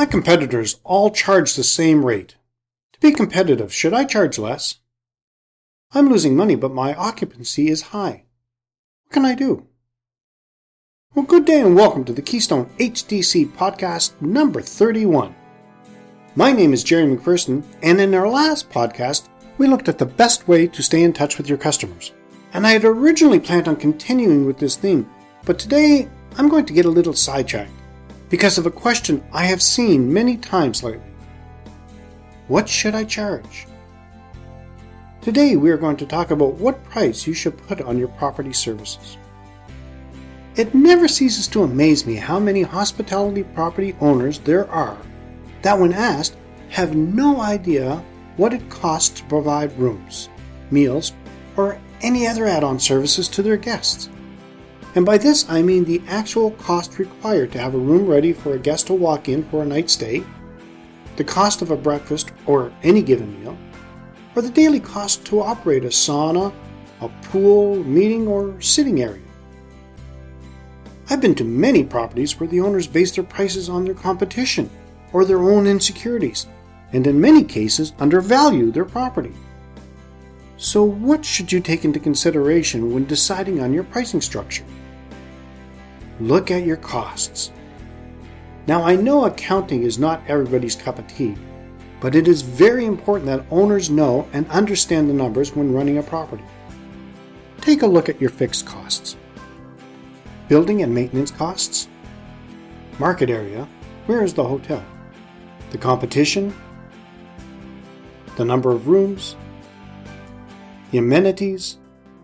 My competitors all charge the same rate. To be competitive, should I charge less? I'm losing money, but my occupancy is high. What can I do? Well, good day and welcome to the Keystone HDC podcast number 31. My name is Jerry McPherson, and in our last podcast, we looked at the best way to stay in touch with your customers. And I had originally planned on continuing with this theme, but today I'm going to get a little sidetracked because of a question I have seen many times lately. What should I charge? Today we are going to talk about what price you should put on your property services. It never ceases to amaze me how many hospitality property owners there are that when asked have no idea what it costs to provide rooms, meals, or any other add-on services to their guests. And by this I mean the actual cost required to have a room ready for a guest to walk in for a night stay, the cost of a breakfast or any given meal, or the daily cost to operate a sauna, a pool, meeting, or sitting area. I've been to many properties where the owners base their prices on their competition or their own insecurities, and in many cases undervalue their property. So what should you take into consideration when deciding on your pricing structure? Look at your costs. Now I know accounting is not everybody's cup of tea, but it is very important that owners know and understand the numbers when running a property. Take a look at your fixed costs. Building and maintenance costs. Market area, where is the hotel? The competition, the number of rooms, the amenities,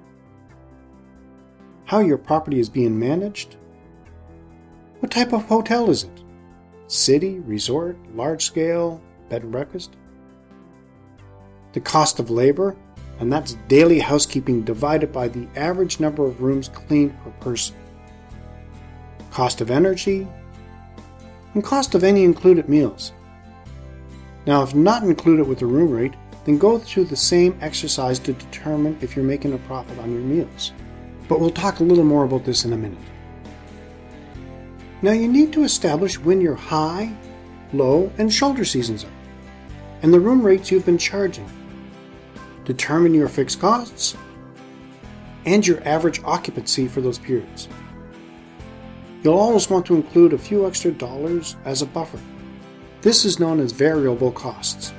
how your property is being managed, what type of hotel is it? City, resort, large scale, bed and breakfast? The cost of labor, and that's daily housekeeping divided by the average number of rooms cleaned per person. Cost of energy, and cost of any included meals. Now, if not included with the room rate, then go through the same exercise to determine if you're making a profit on your meals. But we'll talk a little more about this in a minute. Now you need to establish when your high, low, and shoulder seasons are, and the room rates you've been charging. Determine your fixed costs and your average occupancy for those periods. You'll always want to include a few extra dollars as a buffer. This is known as variable costs.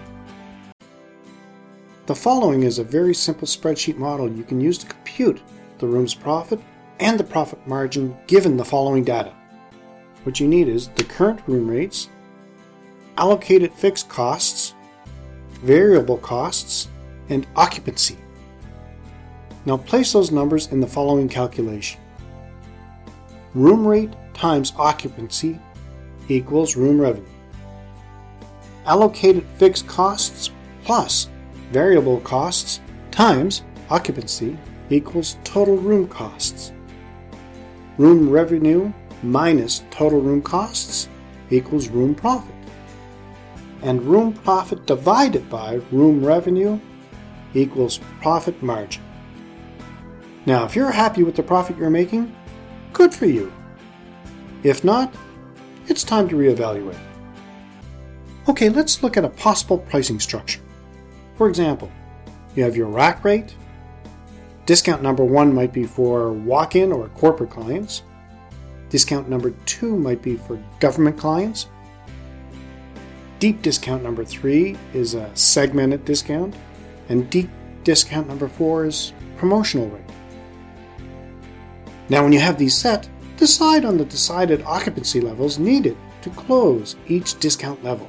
The following is a very simple spreadsheet model you can use to compute the room's profit and the profit margin given the following data. What you need is the current room rates, allocated fixed costs, variable costs, and occupancy. Now place those numbers in the following calculation. Room rate times occupancy equals room revenue. Allocated fixed costs plus variable costs times occupancy equals total room costs. Room revenue minus total room costs equals room profit. And room profit divided by room revenue equals profit margin. Now, if you're happy with the profit you're making, good for you. If not, it's time to reevaluate. Okay, let's look at a possible pricing structure. For example, you have your rack rate. Discount number 1 might be for walk-in or corporate clients. Discount number 2 might be for government clients. Deep discount number 3 is a segmented discount. And deep discount number 4 is promotional rate. Now when you have these set, decide on the decided occupancy levels needed to close each discount level.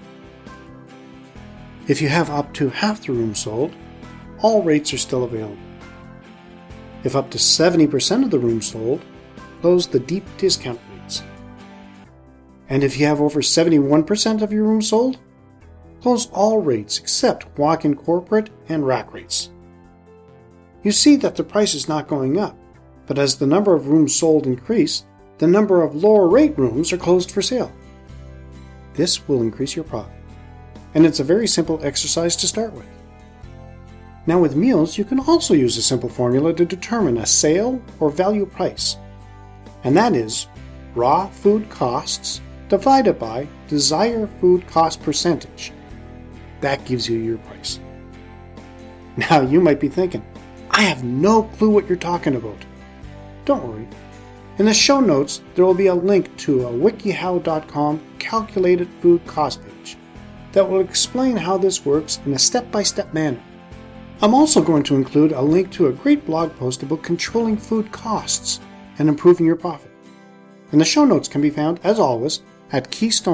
If you have up to half the room sold, all rates are still available. If up to 70% of the rooms sold, close the deep discount rates. And if you have over 71% of your rooms sold, close all rates except walk-in corporate and rack rates. You see that the price is not going up, but as the number of rooms sold increase, the number of lower rate rooms are closed for sale. This will increase your profit. And it's a very simple exercise to start with. Now with meals, you can also use a simple formula to determine a sale or value price. And that is raw food costs divided by desired food cost percentage. That gives you your price. Now you might be thinking, I have no clue what you're talking about. Don't worry. In the show notes, there will be a link to a wikihow.com calculated food cost page that will explain how this works in a step-by-step manner. I'm also going to include a link to a great blog post about controlling food costs and improving your profit. And the show notes can be found, as always, at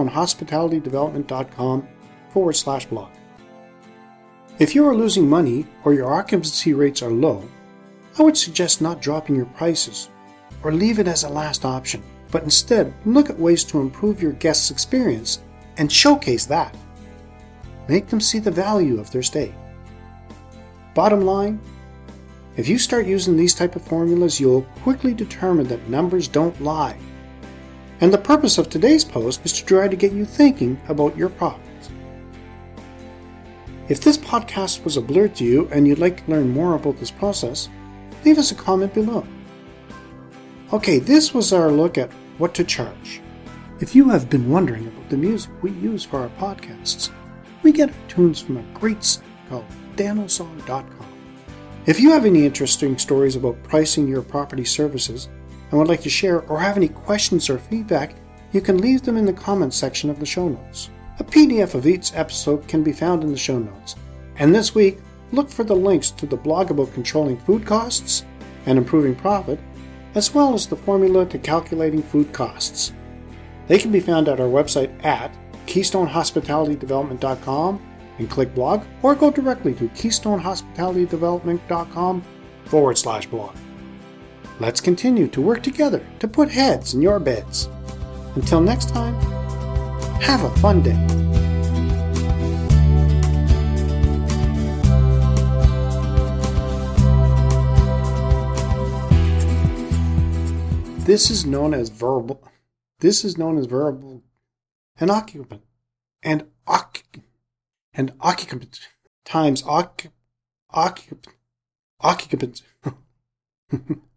keystonehospitalitydevelopment.com/blog. If you are losing money or your occupancy rates are low, I would suggest not dropping your prices or leave it as a last option, but instead look at ways to improve your guests' experience and showcase that. Make them see the value of their stay. Bottom line, if you start using these type of formulas, you'll quickly determine that numbers don't lie. And the purpose of today's post is to try to get you thinking about your profits. If this podcast was a blur to you and you'd like to learn more about this process, leave us a comment below. Okay, this was our look at what to charge. If you have been wondering about the music we use for our podcasts, we get our tunes from a great site called danosong.com. If you have any interesting stories about pricing your property services and would like to share or have any questions or feedback, you can leave them in the comments section of the show notes. A PDF of each episode can be found in the show notes. And this week, look for the links to the blog about controlling food costs and improving profit, as well as the formula to calculating food costs. They can be found at our website at keystonehospitalitydevelopment.com and click blog, or go directly to keystonehospitalitydevelopment.com/blog. Let's continue to work together to put heads in your beds. Until next time, have a fun day. This is known as variable and occupant times occupant